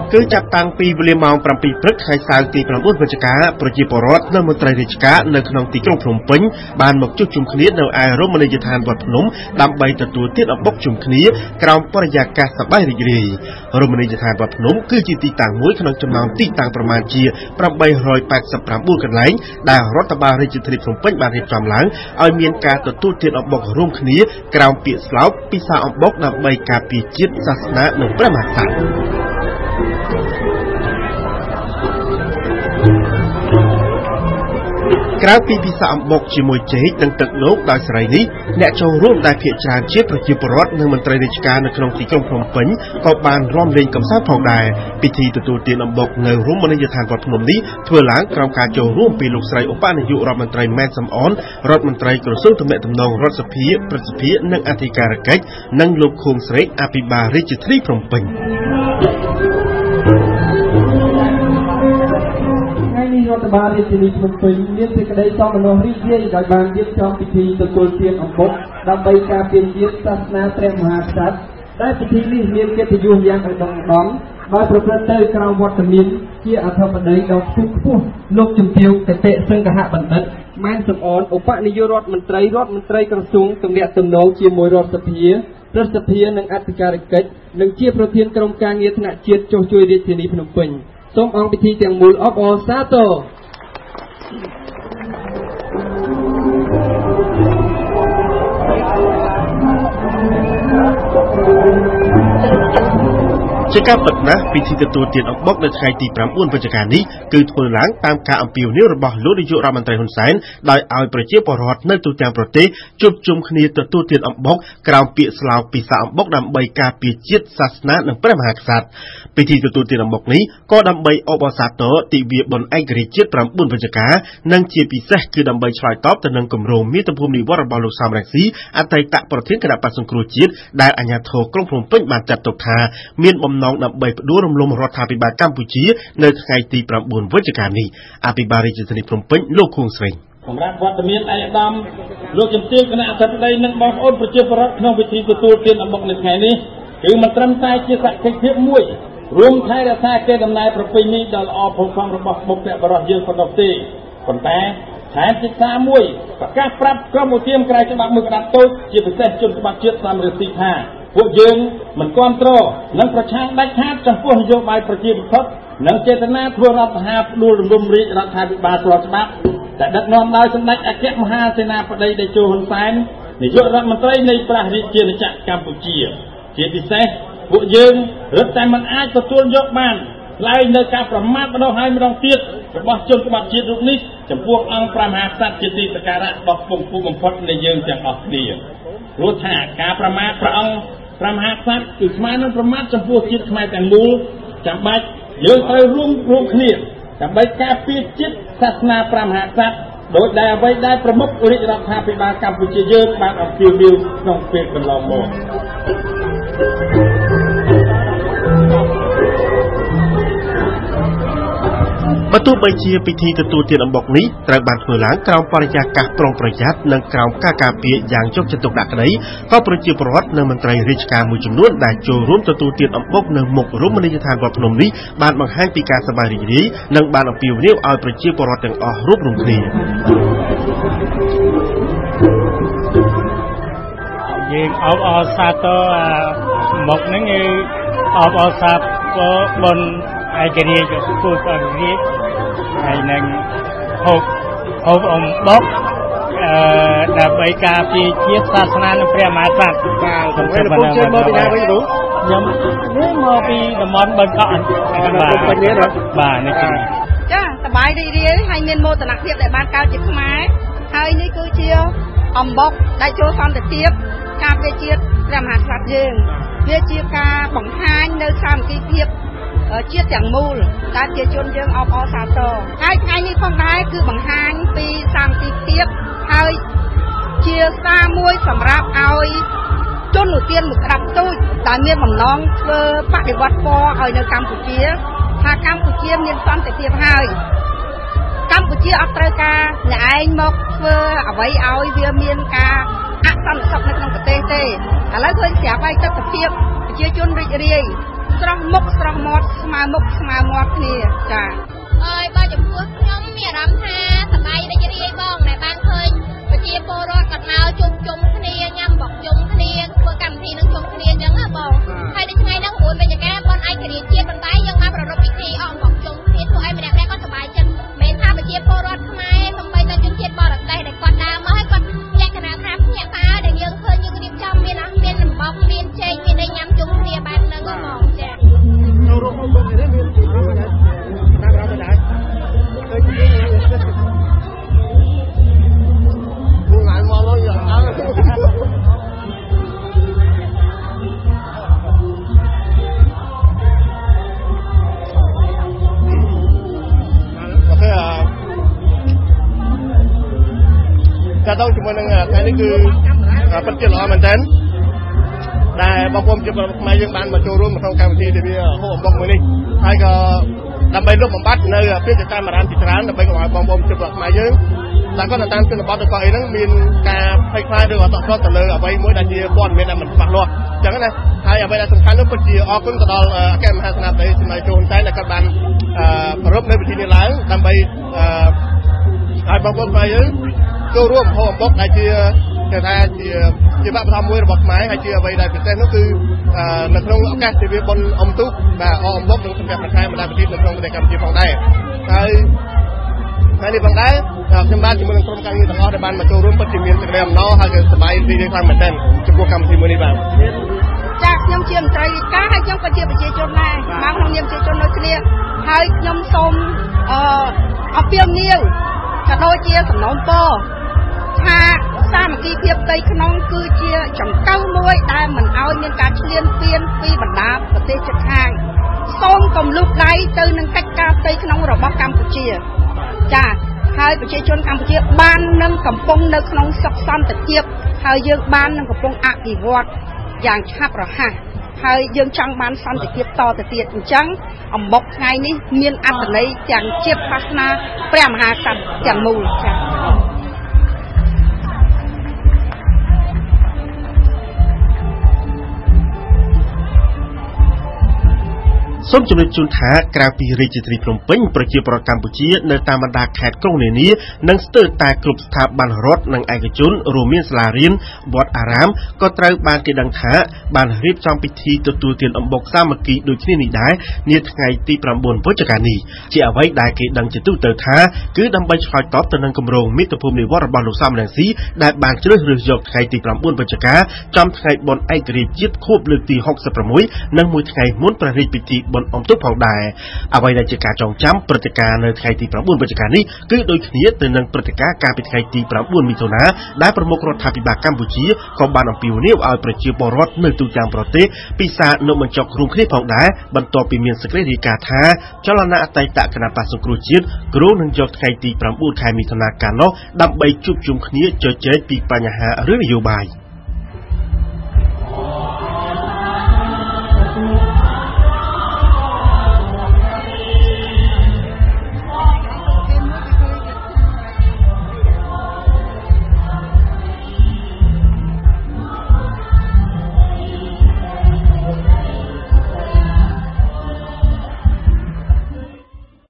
គឺចាប់តាំងពីវេលាម៉ោង 7 ព្រឹកថ្ងៃសៅរ៍ទី 9 វិច្ឆិកាប្រជាពលរដ្ឋនិងមន្ត្រីរាជការនៅក្នុងទីក្រុងភ្នំពេញបានមកជួបជុំគ្នានៅឯរមណីយដ្ឋានវត្តភ្នំដើម្បីទទួលទានអំបុកជុំគ្នាក្រោមបរិយាកាសសប្បាយរីករាយរមណីយដ្ឋានវត្តភ្នំគឺជាទីតាំងមួយក្នុងចំណោមទីតាំងប្រមាណជា889កន្លែងដែលរដ្ឋបាលរាជធានីភ្នំពេញបានរៀបចំឡើងឲ្យមានការទទួលទានអំបុករួមគ្នាក្រោមពាក្យស្លោកពិសាអំបុកដើម្បីការពារជាតិសាសនានិងព្រះមហាក្សត្រក្រៅពីពិសាអំបុកជាមួយចេកនិងទឹកលោកដោយសេរីនេះអ្នកចូលរួមដែលភាគច្រើនជាប្រជាពលរដ្ឋនិងមន្ត្រីរាជការនៅក្នុងទីក្រុងភ្នំពេញក៏បានរាំលេងកម្សាន្តផងដែរពិធីទទួលទានអំបុកនៅរមណីយដ្ឋានវត្តភ្នំនេះធ្វើឡើងក្រោមការចូលរួមពីលោកស្រីឧបនាយករដ្ឋមន្ត្រីម៉ែនសំអនរដ្ឋមន្ត្រីក្រសួងទំនាក់ទំនងរដ្ឋសភាប្រសិទ្ធិនិងអធិការកិច្ចនិងលោកខួងស្រេកអភិបាលរាជធានីភ្នំពេញរដ្ឋបាលរាជធានីភ្នំពេញមានសេចក្តីសោមនស្សរីករាយដោយបានរៀបចំពិធីទទួលទានអំបុកដើម្បីការពារជាតិសាសនាព្រះមហាក្សត្រដែលពិធីនេះមានកិត្តិយសយ៉ាងឧត្តមឧត្តមដោយប្រព្រឹត្តទៅក្រោមវត្តមានជាអធិបតីដ៏ខ្ពង់ខ្ពស់លោកជំទាវកតេសង្ឃហបណ្ឌិតម៉ែនសំអនឧបនាយករដ្ឋមន្ត្រីក្រសួងទំនាក់ទំនងជាមួយរដ្ឋសភាប្រសិទ្ធិនិងអធិការកិច្ចនិងជាប្រធានក្រុមការងារថ្នាក់ជាតិចុះជួយរាជធានីភ្នំពេញសូមអង្គពិធីទាំងមូលអបអរសាទរជាការពិតណាស់ពិធីទទួលទានអំបុកនៅថ្ងៃទី 9 វិច្ឆិកានេះគឺធ្វើឡើងតាមការអំពាវនាវរបស់លោកនាយករដ្ឋមន្ត្រីហ៊ុនសែនដោយឲ្យប្រជាពលរដ្ឋនៅទូទាំងប្រទេសជួបជុំគ្នាទទួលទានអំបុកក្រោមពាក្យស្លោកពិសាអំបុកដើម្បីការពារជាតិសាសនានិងព្រះមហាក្សត្រពិធីទទួលទានអំបុកនេះក៏ដើម្បីអបអរសាទរទិវាបុណ្យឯករាជ្យជាតិ 9 វិច្ឆិកានិងជាពិសេសគឺដើម្បីឆ្លើយតបទៅនឹងគម្រោងមាតុភូមិនិវត្តន៍របស់លោកសំរងស៊ីអតីតប្រធានគណៈបក្សសង្គ្រោះជាតិដែលអាជ្ញាធរក្រុងភ្នំពេញបានចាត់ទុកថាមានបំណងដើម្បីផ្ដួលរំលំរដ្ឋាភិបាលកម្ពុជានៅថ្ងៃទី 9 វិច្ឆិកានេះអភិបាលរាជធានីភ្នំពេញលោកខួងស្រេងសម្រាប់វត្តមានឯកឧត្តមលោកជំទាវគណៈអធិបតីនិងបងប្អូនប្រជាពលរដ្ឋក្នុងពិធីទទួលទានអំបុកនៅថ្ងៃនេះគឺមិនត្រឹមតែជាសក្ខីភាពមួយរួមថែរក្សាកេរដំណែលប្រពៃណីដ៏ល្អផូរផង់របស់បុព្វបុរសយើងប៉ុណ្ណោះទេប៉ុន្តែថែមជាសារមួយប្រកាសប្រាប់ក្រុមឧទាមក្រៅច្បាប់មួយក្តាប់តូចជាពិសេសជនច្បាប់ជាតិតាមរស៊ីថាពួកយើងមិនគ្រប់គ្រងនិងប្រឆាំងដាច់ខាតចំពោះនយោបាយប្រជាធិបតេយ្យនិងចេតនាធ្វើរដ្ឋប្រហារផ្ដួលរំលំរាជរដ្ឋាភិបាលស្របច្បាប់ដែលដឹកនាំដោយសម្ដេចអគ្គមហាសេនាបតីតេជោហ៊ុនសែននាយករដ្ឋមន្ត្រីនៃព្រះរាជាណាចក្រកម្ពុជាជាពិសេសពួកយើងរឹតតែមិនអាចទទួលយកបានឡើយនៅការប្រមាថម្ដងហើយម្ដងទៀតរបស់ជនក្បត់ជាតិរូបនេះចំពោះអង្គព្រះមហាក្សត្រជាទីសក្ការៈដ៏ខ្ពង់ខ្ពស់បំផុតនៃយើងទាំងអស់គ្នាព្រោះថាការប្រមាថព្រះអង្គព្រះមហាក្សត្រគឺស្មើនឹងប្រមាថចំពោះជាតិខ្មែរទាំងមូលចាំបាច់យើងត្រូវរួមគ្នាដើម្បីការពារជាតិសាសនាព្រះមហាក្សត្រដោយដែលអ្វីដែលប្រមុខរាជរដ្ឋាភិបាលកម្ពុជាយើងបានអំពាវនាវក្នុងពេលកន្លងមកបើទោះបីជាពិធីទទួលទានអំបុកនេះត្រូវបានធ្វើឡើងក្រោមបរិយាកាសប្រុងប្រយ័ត្ននិងក្រោមការការពារយ៉ាងយកចិត្តទុកដាក់ក្តីក៏ប្រជាពលរដ្ឋនិងមន្ត្រីរាជការមួយចំនួនដែលចូលរួមទទួលទានអំបុកនៅមុខរមណីយដ្ឋានវត្តភ្នំនេះបានបង្ហាញពីការសប្បាយរីករាយនិងបានអំពាវនាវឲ្យប្រជាពលរដ្ឋទាំងអស់រួបរวมគ្នាយើងអបអរសាទរមុខហ្នឹងគឺអបអរសាទរបុណ្យឯករាជ្យពូជអរិយហើយនឹងហូបអំបុកដើម្បីការពារជាតិសាសនានិងព្រះមហាក្សត្របាទសូមជម្រាបជូនមកពីណាវិញគ្រូខ្ញុំនេះមកពីតំបន់បឹងកក់បាទពេញនេះបាទនេះចាសប្បាយរីករាយហើយមានមោទនភាពដែលបានកើតជាខ្មែរហើយនេះគឺជាអំបុកដែលចូលសន្តិភាពការពារជាតិព្រះមហាក្សត្រយើងវាជាការបង្ហាញនៅសាមគ្គីភាពជាតិទាំងមូលដែលជាជនយើងអបអរសាទរហើយថ្ងៃនេះផងដែរគឺបង្ហាញពីសាមគ្គីភាពហើយជាសារមួយសម្រាប់ឲ្យជនឧទានមួយក្តាប់តូចដែលមានបំណងធ្វើបដិវត្តពណ៌ឲ្យនៅកម្ពុជាថាកម្ពុជាមានសន្តិភាពហើយកម្ពុជាអត់ត្រូវការអ្នកឯងមកធ្វើអ្វីឲ្យវាមានការអសន្តិសុខនៅក្នុងប្រទេសទេឥឡូវឃើញស្រាប់ហើយទស្សនវិជ្ជាប្រជាជនរីករាយស្រស់មុខស្រស់មាត់ស្មើមុខស្មើមាត់គ្នាចាអើយបើចំពោះខ្ញុំមានអារម្មណ៍ថាសប្បាយរីករាយបងដែលបានឃើញប្រជាពលរដ្ឋគាត់មកជួបជុំគ្នាញ៉ាំបបជុំគ្នាធ្វើកម្មវិធីនឹងជុំគ្នាអញ្ចឹងណាបងហើយនៅថ្ងៃហ្នឹង9វិច្ឆិកាប៉ុនឯករាជ្យជាតិប៉ុន្តែយើងមកប្រារព្ធពិធីអបបជុំគ្នាធ្វើឲ្យម្នាក់ៗគាត់សប្បាយចិត្តមិនថាប្រជាពលរដ្ឋខ្មែរសូម្បីតែជនជាតិបរទេសដែលគាត់ដើរមកហើយគាត់លក្ខណៈថាភ្នាក់ងារដែលយើងឃើញយើងរៀបចំមានដំបោកមានចេកមានអីញ៉ាំជុំគ្នាបែបហ្នឹងហ្មងចាចូលរួមមកនេះមានអារម្មណ៍ដែរតាមរំដែរឃើញនេះពួកងานមកလို့យ៉ាងអើអូខេចាដល់ជាមួយនឹងថ្ងៃនេះគឺពិតជាល្អមែនទែនដែលបងប្អូនជាខ្មែរយើងបានមកចូលរួមក្នុងកម្មវិធីដែលវាហូបអំបុកមួយនេះហើយក៏ដើម្បីលុបបំបាត់នៅពាក្យតាមអារម្មណ៍ជាច្រើនដើម្បីកុំឲ្យបងប្អូនជាខ្មែរយើងតែគាត់តាមជនបទរបស់អីហ្នឹងមានការផ្លេចផ្លាយឬអត់តក់ទៅលើអ្វីមួយដែលជាព័ត៌មានដែលមិនច្បាស់លាស់អញ្ចឹងណាហើយអ្វីដែលសំខាន់នោះពិតជាអរគុណទៅដល់អគ្គមហាសេនាបតីសម្ដេចជួនតែនដែលគាត់បានប្រពៃនៅពិធីនេះឡើងដើម្បីឲ្យបងប្អូនខ្មែរយើងចូលរួមហូបអំបុកដែលជាគេថាជាវប្បធម៌មួយរបស់ខ្មែរហើយជាអ្វីដែលពិសេសនោះគឺនៅក្នុងឱកាសទិវាបុណ្យអុំទូកបាទអអំបុកនឹងសម្រាប់ប្រធានបណ្ដាប្រទេសនៅក្នុងប្រទេសកម្ពុជាផងដែរហើយថ្ងៃនេះផងដែរខ្ញុំបានជាមួយនឹងក្រុមការងារទាំងអស់ដែលបានមកចូលរួមពិតជាមានសេចក្តីអំណរហើយក៏សប្បាយរីករាយខ្លាំងមែនទែនចំពោះកម្មវិធីមួយនេះបាទចាខ្ញុំជាមន្ត្រីរាជការហើយខ្ញុំក៏ជាប្រជាជនដែរមកក្នុងនាមប្រជាជនដូចគ្នាហើយខ្ញុំសូមអំពាវនាវក៏ដូចជាសំណូមពរថាសាមគ្គីភាពផ្ទៃក្នុងគឺជាចង្កូវមួយដែលមិនឲ្យមានការឈ្លានពានពីបណ្ដាប្រទេសជិតខាងសូមកុំលូកដៃទៅនឹងកិច្ចការផ្ទៃក្នុងរបស់កម្ពុជាចាហើយប្រជាជនកម្ពុជាបាននឹងកំពុងនៅក្នុងសុខសន្តិភាពហើយយើងបាននឹងកំពុងអភិវឌ្ឍយ៉ាងឆាប់រហ័សហើយយើងចង់បានសន្តិភាពតទៅទៀតអញ្ចឹងអំបុកថ្ងៃនេះមានអត្ថន័យទាំងជាតិសាសនាព្រះមហាក្សត្រទាំងមូលចាសូមជម្រាបជូនថាក្រៅពីរាជធានីភ្នំពេញប្រជាពលរដ្ឋកម្ពុជានៅតាមបណ្ដាខេត្តក្រុងនានានិងស្ទើរតែគ្រប់ស្ថាប័នរដ្ឋនិងឯកជនរួមមានសាលារៀនវត្តអារាមក៏ត្រូវបានគេដឹងថាបានរៀបចំពិធីទទួលទានអំបុកសាមគ្គីដូចគ្នានេះដែរនាថ្ងៃទី9វិច្ឆិកានេះជាអ្វីដែលគេដឹងជាទូទៅថាគឺដើម្បីឆ្លើយតបទៅនឹងគម្រោងមាតុភូមិនិវត្តន៍របស់លោកសំរងស៊ីដែលបានជ្រើសរើសយកថ្ងៃទី9វិច្ឆិកាចំថ្ងៃបុណ្យឯករាជ្យជាតិខួបលើកទី66និងមួយថ្ងៃមុនព្រះរាជពិធីអមទុកផងដែរអ្វីដែលជាការចងចាំព្រឹត្តិការណ៍នៅថ្ងៃទី9វិច្ឆិកានេះគឺដូចគ្នាទៅនឹងព្រឹត្តិការណ៍កាលពីថ្ងៃទី9មិថុនាដែលប្រមុខរដ្ឋាភិបាលកម្ពុជាក៏បានអំពាវនាវឲ្យប្រជាពលរដ្ឋនៅទូទាំងប្រទេសពិសានំបញ្ចុករួមគ្នាផងដែរបន្ទាប់ពីមានសេចក្តីរាយការណ៍ថាចលនាអតីតគណបក្សសង្គ្រោះជាតិគ្រោងនឹងយកថ្ងៃទី9ខែមិថុនាកាលនោះដើម្បីជួបជុំគ្នាជជែកពីបញ្ហារឿងនយោបាយ